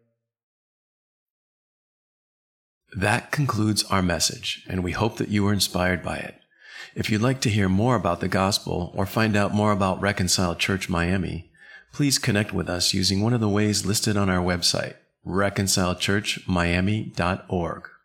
That concludes our message, and we hope that you were inspired by it. If you'd like to hear more about the gospel or find out more about Reconcile Church Miami, please connect with us using one of the ways listed on our website, reconcilechurchmiami.org.